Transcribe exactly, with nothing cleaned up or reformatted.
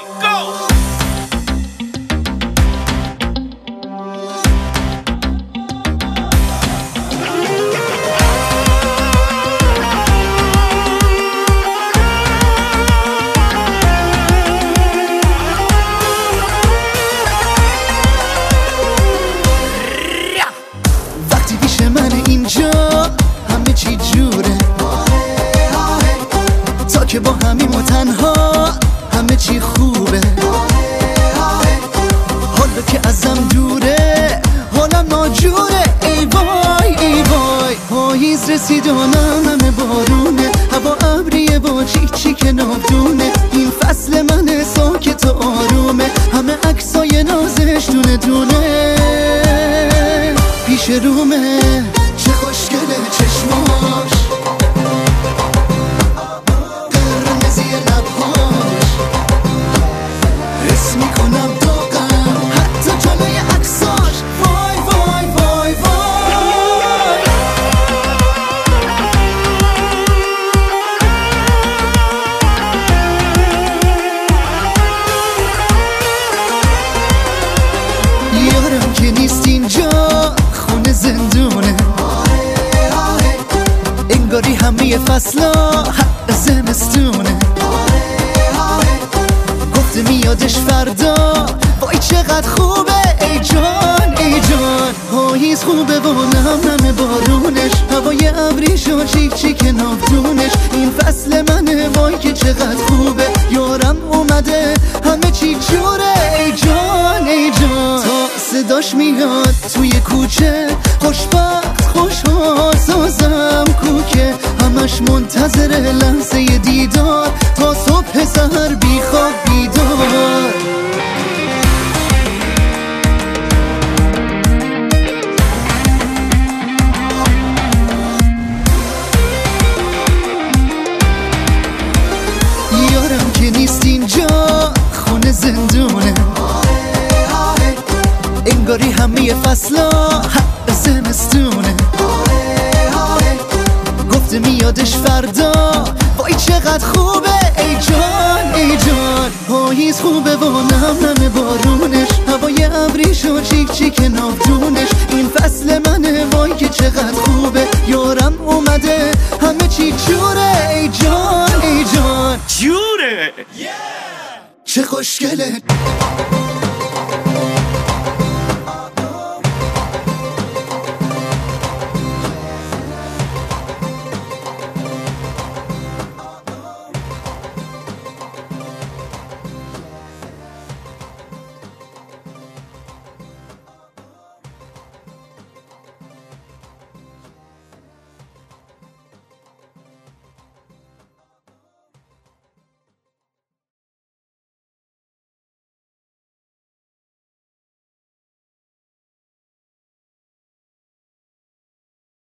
وقتی پیش من اینجا همه چی جوره، تا که با همیم و تنها همه چی خوبه. حالا که ازم دوره حالم ناجوره. ای وای ای وای، پاییز رسید و همه بارونه، هوا ابریه با چیک چیک نابدونه. این فصل من ساکت و آرومه، همه عکسای نازش دونه دونه پیش رومه. چه خوشگله چشماش، قرمزی لبهاش، حس میکنم داغم حتی جلوی عکساش. وای وای وای وای، یارم که نیست اینجا خونه زندونه، انگاری همه فصلا حق زمستونه. گفته میادش فردا، وای چقدر خوبه. ای جان ای جان، پاییز خوبه و نم نم بارونش، هوای ابریش و چیک چیک نافدونش. این فصل منه وای که چقدر خوبه. یارم اومده همه چی جوره. ای جان ای جان، تا صداش میاد توی کوچه، خوشبخت خوشحال سازم کوکه. همش منتظر لحظه دیدار، تا صبح سحر بی خواب بیدار. یارم که نیست اینجا خونه زندونه، انگاری همه فصلا حق زمستونه. گفته میادش فردا، وای چقدر خوبه. ای جان ای جان، پاییز خوبه و نم نم بارونش، هوای ابریش و چیک چیک نافدونش. این فصل منه وای که چقدر خوبه. یارم اومده همه چی جوره. ای جان ای جان، جوره. چه خوشگله.